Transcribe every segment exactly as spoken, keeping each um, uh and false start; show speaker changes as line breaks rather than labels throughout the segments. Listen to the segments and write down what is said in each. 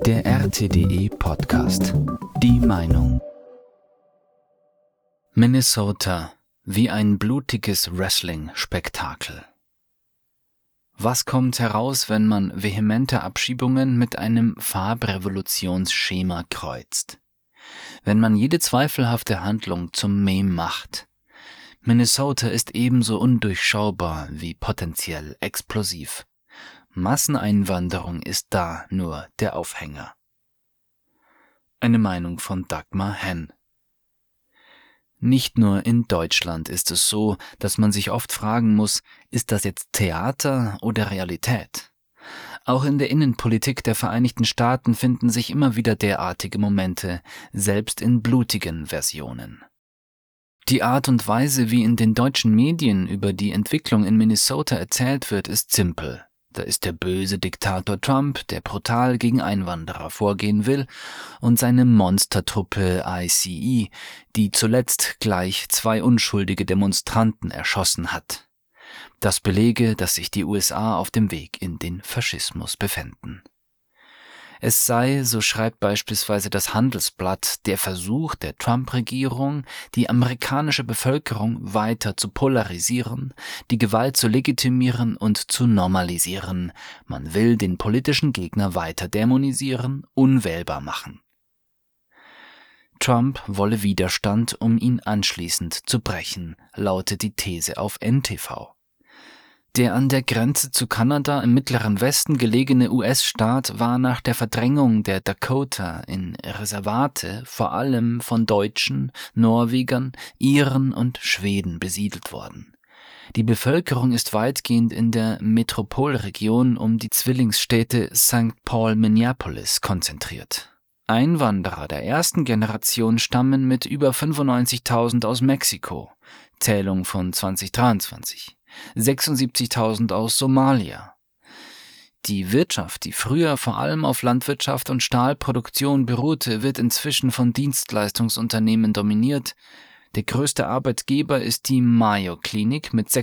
Der R T D E-Podcast. Die Meinung. Minnesota wie ein blutiges Wrestling-Spektakel. Was kommt heraus, wenn man vehemente Abschiebungen mit einem Farbrevolutionsschema kreuzt? Wenn man jede zweifelhafte Handlung zum Meme macht? Minnesota ist ebenso undurchschaubar wie potenziell explosiv. Masseneinwanderung ist da nur der Aufhänger. Eine Meinung von Dagmar Henn. Nicht nur in Deutschland ist es so, dass man sich oft fragen muss, ist das jetzt Theater oder Realität? Auch in der Innenpolitik der Vereinigten Staaten finden sich immer wieder derartige Momente, selbst in blutigen Versionen. Die Art und Weise, wie in den deutschen Medien über die Entwicklung in Minnesota erzählt wird, ist simpel. Da ist der böse Diktator Trump, der brutal gegen Einwanderer vorgehen will, und seine Monstertruppe I C E, die zuletzt gleich zwei unschuldige Demonstranten erschossen hat. Das belege, dass sich die U S A auf dem Weg in den Faschismus befänden. Es sei, so schreibt beispielsweise das Handelsblatt, der Versuch der Trump-Regierung, die amerikanische Bevölkerung weiter zu polarisieren, die Gewalt zu legitimieren und zu normalisieren. Man will den politischen Gegner weiter dämonisieren, unwählbar machen. Trump wolle Widerstand, um ihn anschließend zu brechen, lautet die These auf N T V. Der an der Grenze zu Kanada im mittleren Westen gelegene U S-Staat war nach der Verdrängung der Dakota in Reservate vor allem von Deutschen, Norwegern, Iren und Schweden besiedelt worden. Die Bevölkerung ist weitgehend in der Metropolregion um die Zwillingsstädte Sankt Paul-Minneapolis konzentriert. Einwanderer der ersten Generation stammen mit über fünfundneunzigtausend aus Mexiko, Zählung von zwanzig dreiundzwanzig. sechsundsiebzigtausend aus Somalia. Die Wirtschaft, die früher vor allem auf Landwirtschaft und Stahlproduktion beruhte, wird inzwischen von Dienstleistungsunternehmen dominiert. Der größte Arbeitgeber ist die Mayo Clinic mit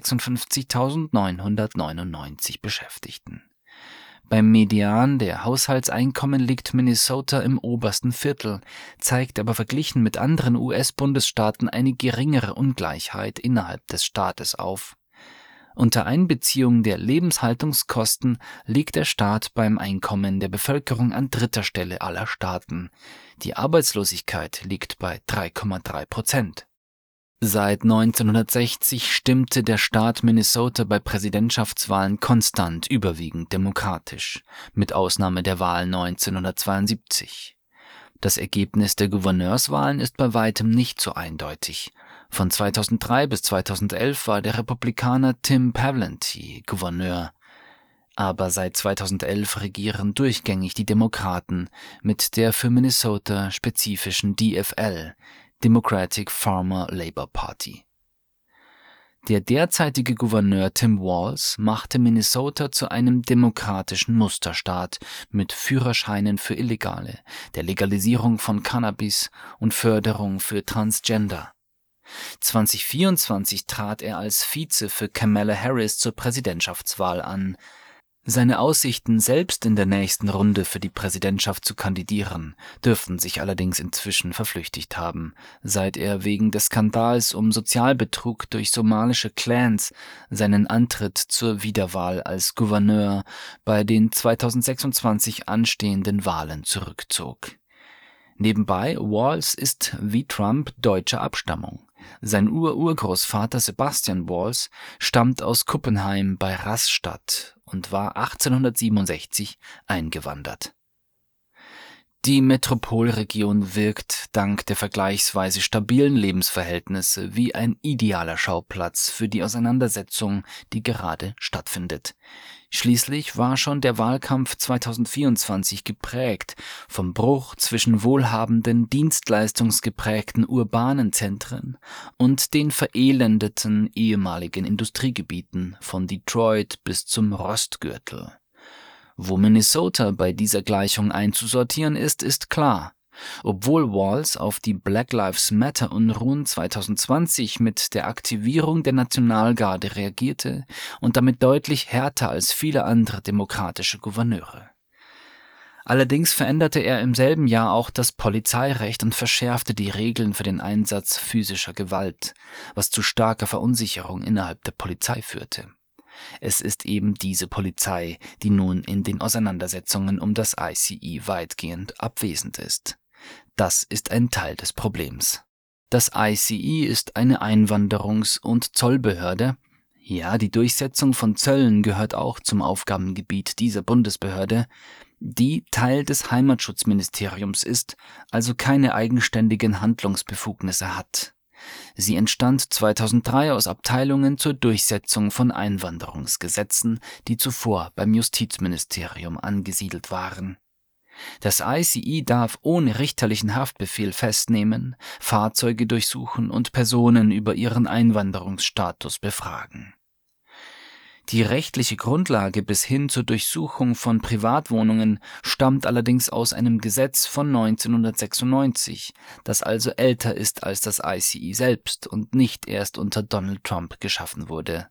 sechsundfünfzigtausendneunhundertneunundneunzig Beschäftigten. Beim Median der Haushaltseinkommen liegt Minnesota im obersten Viertel, zeigt aber verglichen mit anderen U S-Bundesstaaten eine geringere Ungleichheit innerhalb des Staates auf. Unter Einbeziehung der Lebenshaltungskosten liegt der Staat beim Einkommen der Bevölkerung an dritter Stelle aller Staaten. Die Arbeitslosigkeit liegt bei drei Komma drei Prozent. Seit neunzehnhundertsechzig stimmte der Staat Minnesota bei Präsidentschaftswahlen konstant überwiegend demokratisch, mit Ausnahme der Wahl neunzehnhundertzweiundsiebzig. Das Ergebnis der Gouverneurswahlen ist bei weitem nicht so eindeutig. Von zweitausenddrei bis zweitausendelf war der Republikaner Tim Pawlenty Gouverneur. Aber seit zweitausendelf regieren durchgängig die Demokraten mit der für Minnesota spezifischen D F L, Democratic Farmer Labor Party. Der derzeitige Gouverneur Tim Walz machte Minnesota zu einem demokratischen Musterstaat mit Führerscheinen für Illegale, der Legalisierung von Cannabis und Förderung für Transgender. zwanzig vierundzwanzig trat er als Vize für Kamala Harris zur Präsidentschaftswahl an. Seine Aussichten, selbst in der nächsten Runde für die Präsidentschaft zu kandidieren, dürften sich allerdings inzwischen verflüchtigt haben, seit er wegen des Skandals um Sozialbetrug durch somalische Clans seinen Antritt zur Wiederwahl als Gouverneur bei den zweitausendsechsundzwanzig anstehenden Wahlen zurückzog. Nebenbei, Walz ist wie Trump deutscher Abstammung. Sein Ur-Urgroßvater Sebastian Walz stammt aus Kuppenheim bei Rastatt und war achtzehnhundertsiebenundsechzig eingewandert. Die Metropolregion wirkt dank der vergleichsweise stabilen Lebensverhältnisse wie ein idealer Schauplatz für die Auseinandersetzung, die gerade stattfindet. Schließlich war schon der Wahlkampf zweitausendvierundzwanzig geprägt vom Bruch zwischen wohlhabenden, dienstleistungsgeprägten urbanen Zentren und den verelendeten ehemaligen Industriegebieten von Detroit bis zum Rostgürtel. Wo Minnesota bei dieser Gleichung einzusortieren ist, ist klar. Obwohl Walz auf die Black Lives Matter-Unruhen zweitausendzwanzig mit der Aktivierung der Nationalgarde reagierte und damit deutlich härter als viele andere demokratische Gouverneure. Allerdings veränderte er im selben Jahr auch das Polizeirecht und verschärfte die Regeln für den Einsatz physischer Gewalt, was zu starker Verunsicherung innerhalb der Polizei führte. Es ist eben diese Polizei, die nun in den Auseinandersetzungen um das I C E weitgehend abwesend ist. Das ist ein Teil des Problems. Das I C E ist eine Einwanderungs- und Zollbehörde. Ja, die Durchsetzung von Zöllen gehört auch zum Aufgabengebiet dieser Bundesbehörde, die Teil des Heimatschutzministeriums ist, also keine eigenständigen Handlungsbefugnisse hat. Sie entstand zweitausenddrei aus Abteilungen zur Durchsetzung von Einwanderungsgesetzen, die zuvor beim Justizministerium angesiedelt waren. Das I C E darf ohne richterlichen Haftbefehl festnehmen, Fahrzeuge durchsuchen und Personen über ihren Einwanderungsstatus befragen. Die rechtliche Grundlage bis hin zur Durchsuchung von Privatwohnungen stammt allerdings aus einem Gesetz von neunzehnhundertsechsundneunzig, das also älter ist als das I C E selbst und nicht erst unter Donald Trump geschaffen wurde.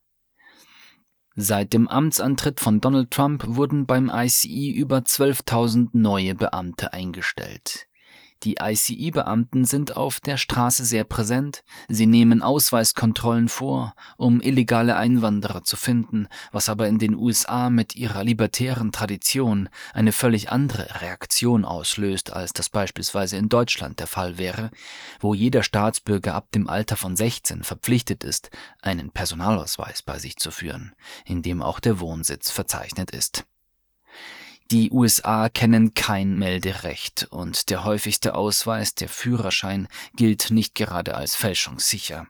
Seit dem Amtsantritt von Donald Trump wurden beim I C E über zwölftausend neue Beamte eingestellt. Die I C E-Beamten sind auf der Straße sehr präsent, sie nehmen Ausweiskontrollen vor, um illegale Einwanderer zu finden, was aber in den U S A mit ihrer libertären Tradition eine völlig andere Reaktion auslöst, als das beispielsweise in Deutschland der Fall wäre, wo jeder Staatsbürger ab dem Alter von sechzehn verpflichtet ist, einen Personalausweis bei sich zu führen, in dem auch der Wohnsitz verzeichnet ist. Die U S A kennen kein Melderecht und der häufigste Ausweis, der Führerschein, gilt nicht gerade als fälschungssicher.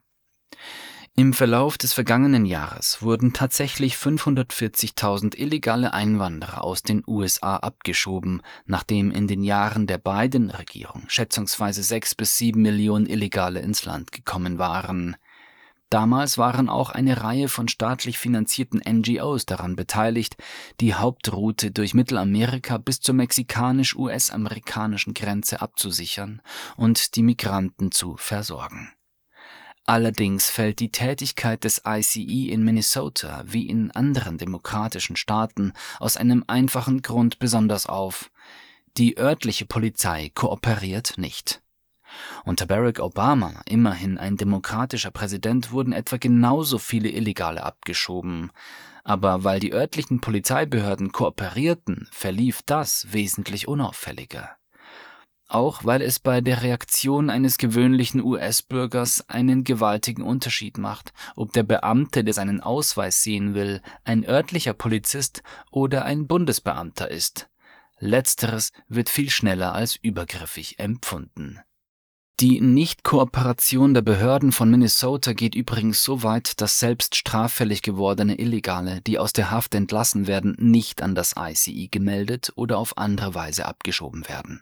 Im Verlauf des vergangenen Jahres wurden tatsächlich fünfhundertvierzigtausend illegale Einwanderer aus den U S A abgeschoben, nachdem in den Jahren der Biden-Regierung schätzungsweise sechs bis sieben Millionen Illegale ins Land gekommen waren. Damals waren auch eine Reihe von staatlich finanzierten N G Os daran beteiligt, die Hauptroute durch Mittelamerika bis zur mexikanisch-U S-amerikanischen Grenze abzusichern und die Migranten zu versorgen. Allerdings fällt die Tätigkeit des I C E in Minnesota wie in anderen demokratischen Staaten aus einem einfachen Grund besonders auf: Die örtliche Polizei kooperiert nicht. Unter Barack Obama, immerhin ein demokratischer Präsident, wurden etwa genauso viele Illegale abgeschoben. Aber weil die örtlichen Polizeibehörden kooperierten, verlief das wesentlich unauffälliger. Auch weil es bei der Reaktion eines gewöhnlichen U S-Bürgers einen gewaltigen Unterschied macht, ob der Beamte, der seinen Ausweis sehen will, ein örtlicher Polizist oder ein Bundesbeamter ist. Letzteres wird viel schneller als übergriffig empfunden. Die Nicht-Kooperation der Behörden von Minnesota geht übrigens so weit, dass selbst straffällig gewordene Illegale, die aus der Haft entlassen werden, nicht an das I C E gemeldet oder auf andere Weise abgeschoben werden.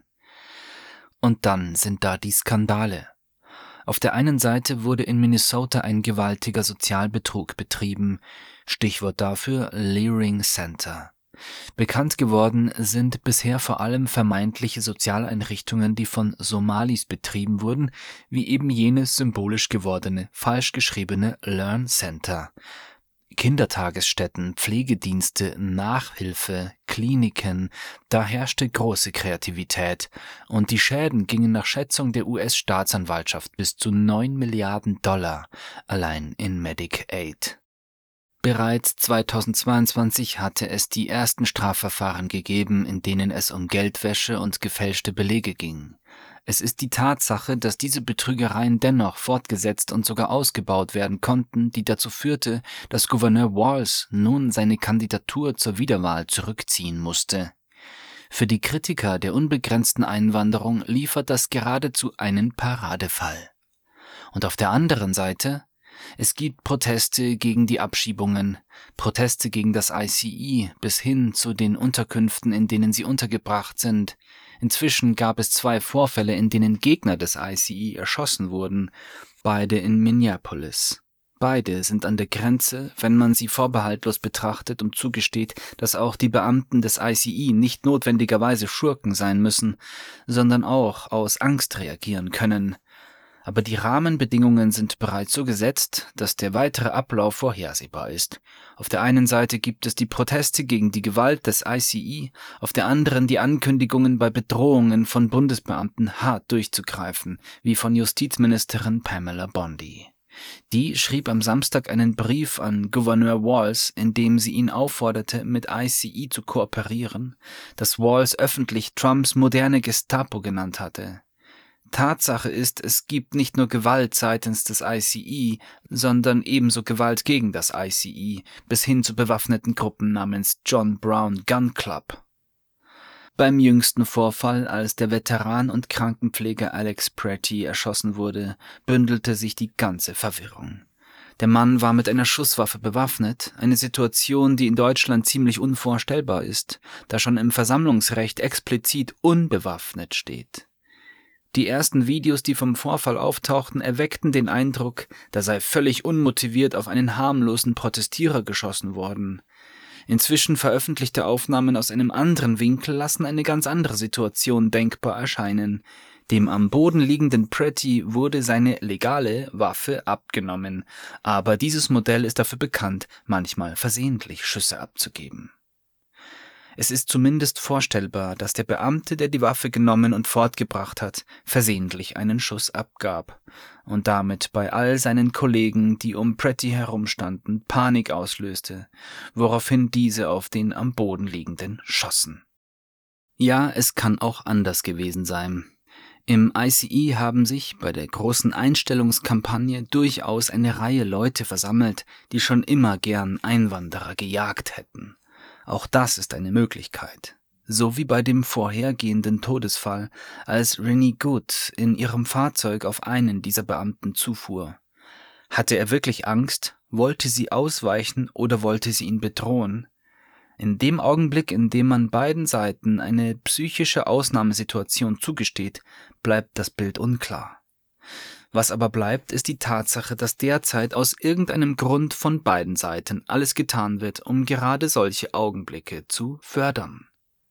Und dann sind da die Skandale. Auf der einen Seite wurde in Minnesota ein gewaltiger Sozialbetrug betrieben, Stichwort dafür Leering Center. Bekannt geworden sind bisher vor allem vermeintliche Sozialeinrichtungen, die von Somalis betrieben wurden, wie eben jenes symbolisch gewordene, falsch geschriebene Learn Center. Kindertagesstätten, Pflegedienste, Nachhilfe, Kliniken, da herrschte große Kreativität und die Schäden gingen nach Schätzung der U S-Staatsanwaltschaft bis zu neun Milliarden Dollar allein in Medicaid. Bereits zweitausendzweiundzwanzig hatte es die ersten Strafverfahren gegeben, in denen es um Geldwäsche und gefälschte Belege ging. Es ist die Tatsache, dass diese Betrügereien dennoch fortgesetzt und sogar ausgebaut werden konnten, die dazu führte, dass Gouverneur Walz nun seine Kandidatur zur Wiederwahl zurückziehen musste. Für die Kritiker der unbegrenzten Einwanderung liefert das geradezu einen Paradefall. Und auf der anderen Seite: Es gibt Proteste gegen die Abschiebungen, Proteste gegen das I C E bis hin zu den Unterkünften, in denen sie untergebracht sind. Inzwischen gab es zwei Vorfälle, in denen Gegner des I C E erschossen wurden, beide in Minneapolis. Beide sind an der Grenze, wenn man sie vorbehaltlos betrachtet und zugesteht, dass auch die Beamten des I C E nicht notwendigerweise Schurken sein müssen, sondern auch aus Angst reagieren können. Aber die Rahmenbedingungen sind bereits so gesetzt, dass der weitere Ablauf vorhersehbar ist. Auf der einen Seite gibt es die Proteste gegen die Gewalt des I C E, auf der anderen die Ankündigungen, bei Bedrohungen von Bundesbeamten hart durchzugreifen, wie von Justizministerin Pamela Bondi. Die schrieb am Samstag einen Brief an Gouverneur Walz, in dem sie ihn aufforderte, mit I C E zu kooperieren, das Walz öffentlich Trumps moderne Gestapo genannt hatte. Tatsache ist, es gibt nicht nur Gewalt seitens des I C E, sondern ebenso Gewalt gegen das I C E, bis hin zu bewaffneten Gruppen namens John Brown Gun Club. Beim jüngsten Vorfall, als der Veteran und Krankenpfleger Alex Pretty erschossen wurde, bündelte sich die ganze Verwirrung. Der Mann war mit einer Schusswaffe bewaffnet, eine Situation, die in Deutschland ziemlich unvorstellbar ist, da schon im Versammlungsrecht explizit unbewaffnet steht. Die ersten Videos, die vom Vorfall auftauchten, erweckten den Eindruck, da sei völlig unmotiviert auf einen harmlosen Protestierer geschossen worden. Inzwischen veröffentlichte Aufnahmen aus einem anderen Winkel lassen eine ganz andere Situation denkbar erscheinen. Dem am Boden liegenden Pretty wurde seine legale Waffe abgenommen, aber dieses Modell ist dafür bekannt, manchmal versehentlich Schüsse abzugeben. Es ist zumindest vorstellbar, dass der Beamte, der die Waffe genommen und fortgebracht hat, versehentlich einen Schuss abgab und damit bei all seinen Kollegen, die um Pretty herumstanden, Panik auslöste, woraufhin diese auf den am Boden liegenden schossen. Ja, es kann auch anders gewesen sein. Im I C E haben sich bei der großen Einstellungskampagne durchaus eine Reihe Leute versammelt, die schon immer gern Einwanderer gejagt hätten. Auch das ist eine Möglichkeit. So wie bei dem vorhergehenden Todesfall, als Rennie Good in ihrem Fahrzeug auf einen dieser Beamten zufuhr. Hatte er wirklich Angst? Wollte sie ausweichen oder wollte sie ihn bedrohen? In dem Augenblick, in dem man beiden Seiten eine psychische Ausnahmesituation zugesteht, bleibt das Bild unklar. Was aber bleibt, ist die Tatsache, dass derzeit aus irgendeinem Grund von beiden Seiten alles getan wird, um gerade solche Augenblicke zu fördern.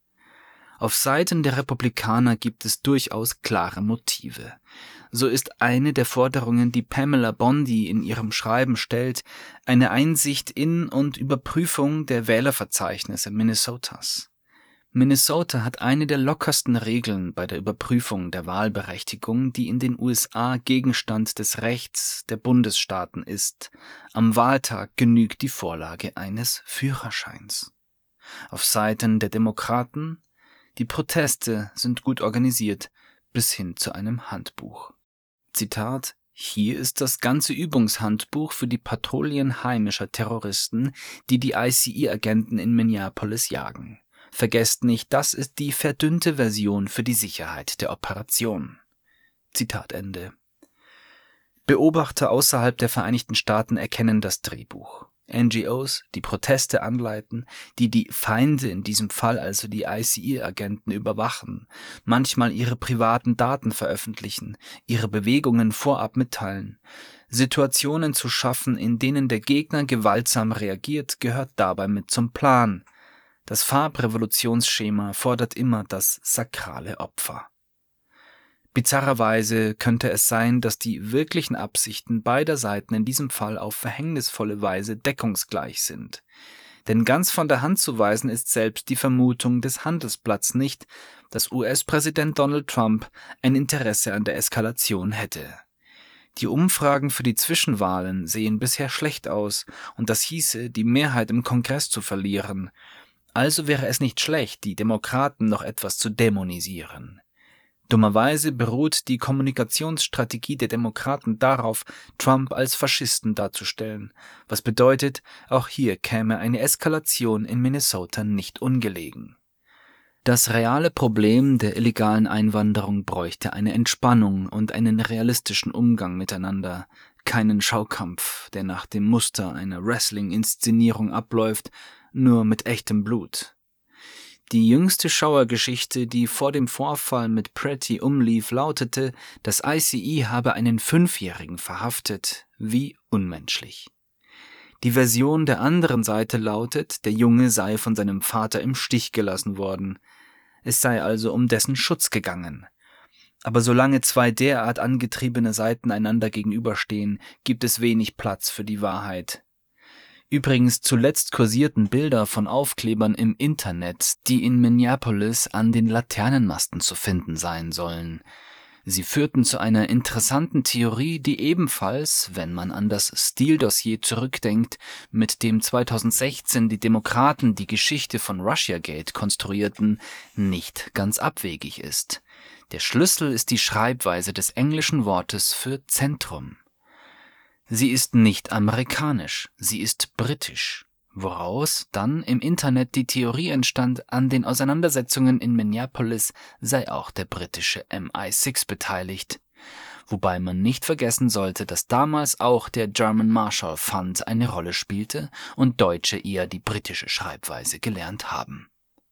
Auf Seiten der Republikaner gibt es durchaus klare Motive. So ist eine der Forderungen, die Pamela Bondi in ihrem Schreiben stellt, eine Einsicht in und Überprüfung der Wählerverzeichnisse Minnesotas. Minnesota hat eine der lockersten Regeln bei der Überprüfung der Wahlberechtigung, die in den U S A Gegenstand des Rechts der Bundesstaaten ist. Am Wahltag genügt die Vorlage eines Führerscheins. Auf Seiten der Demokraten: Die Proteste sind gut organisiert, bis hin zu einem Handbuch. Zitat: Hier ist das ganze Übungshandbuch für die Patrouillen heimischer Terroristen, die die I C E-Agenten in Minneapolis jagen. Vergesst nicht, das ist die verdünnte Version für die Sicherheit der Operation. Zitat Ende. Beobachter außerhalb der Vereinigten Staaten erkennen das Drehbuch. N G Os, die Proteste anleiten, die die Feinde, in diesem Fall also die I C E-Agenten, überwachen, manchmal ihre privaten Daten veröffentlichen, ihre Bewegungen vorab mitteilen. Situationen zu schaffen, in denen der Gegner gewaltsam reagiert, gehört dabei mit zum Plan. Das Farbrevolutionsschema fordert immer das sakrale Opfer. Bizarrerweise könnte es sein, dass die wirklichen Absichten beider Seiten in diesem Fall auf verhängnisvolle Weise deckungsgleich sind. Denn ganz von der Hand zu weisen ist selbst die Vermutung des Handelsblatts nicht, dass U S-Präsident Donald Trump ein Interesse an der Eskalation hätte. Die Umfragen für die Zwischenwahlen sehen bisher schlecht aus und das hieße, die Mehrheit im Kongress zu verlieren. Also wäre es nicht schlecht, die Demokraten noch etwas zu dämonisieren. Dummerweise beruht die Kommunikationsstrategie der Demokraten darauf, Trump als Faschisten darzustellen, was bedeutet, auch hier käme eine Eskalation in Minnesota nicht ungelegen. Das reale Problem der illegalen Einwanderung bräuchte eine Entspannung und einen realistischen Umgang miteinander, keinen Schaukampf, der nach dem Muster einer Wrestling-Inszenierung abläuft, nur mit echtem Blut. Die jüngste Schauergeschichte, die vor dem Vorfall mit Pretty umlief, lautete, das I C E habe einen Fünfjährigen verhaftet. Wie unmenschlich. Die Version der anderen Seite lautet, der Junge sei von seinem Vater im Stich gelassen worden. Es sei also um dessen Schutz gegangen. Aber solange zwei derart angetriebene Seiten einander gegenüberstehen, gibt es wenig Platz für die Wahrheit. Übrigens zuletzt kursierten Bilder von Aufklebern im Internet, die in Minneapolis an den Laternenmasten zu finden sein sollen. Sie führten zu einer interessanten Theorie, die ebenfalls, wenn man an das Steele-Dossier zurückdenkt, mit dem zweitausendsechzehn die Demokraten die Geschichte von Russiagate konstruierten, nicht ganz abwegig ist. Der Schlüssel ist die Schreibweise des englischen Wortes für Zentrum. Sie ist nicht amerikanisch, sie ist britisch, woraus dann im Internet die Theorie entstand, an den Auseinandersetzungen in Minneapolis sei auch der britische M I sechs beteiligt. Wobei man nicht vergessen sollte, dass damals auch der German Marshall Fund eine Rolle spielte und Deutsche eher die britische Schreibweise gelernt haben.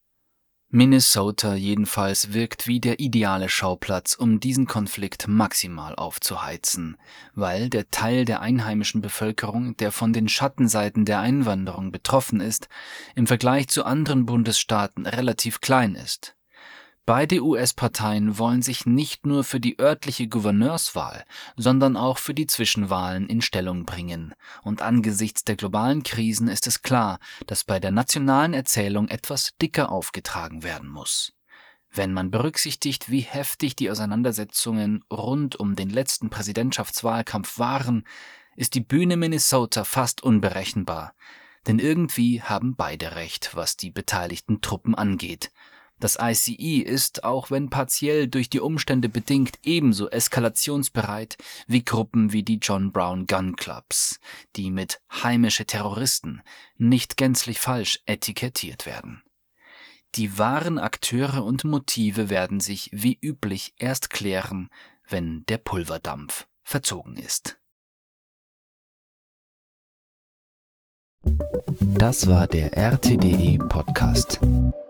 Minnesota jedenfalls wirkt wie der ideale Schauplatz, um diesen Konflikt maximal aufzuheizen, weil der Teil der einheimischen Bevölkerung, der von den Schattenseiten der Einwanderung betroffen ist, im Vergleich zu anderen Bundesstaaten relativ klein ist. Beide U S-Parteien wollen sich nicht nur für die örtliche Gouverneurswahl, sondern auch für die Zwischenwahlen in Stellung bringen. Und angesichts der globalen Krisen ist es klar, dass bei der nationalen Erzählung etwas dicker aufgetragen werden muss. Wenn man berücksichtigt, wie heftig die Auseinandersetzungen rund um den letzten Präsidentschaftswahlkampf waren, ist die Bühne Minnesota fast unberechenbar. Denn irgendwie haben beide recht, was die beteiligten Truppen angeht. Das I C E ist, auch wenn partiell durch die Umstände bedingt, ebenso eskalationsbereit wie Gruppen wie die John Brown Gun Clubs, die mit heimische Terroristen nicht gänzlich falsch etikettiert werden. Die wahren Akteure und Motive werden sich wie üblich erst klären, wenn der Pulverdampf verzogen ist. Das war der R T D E Podcast.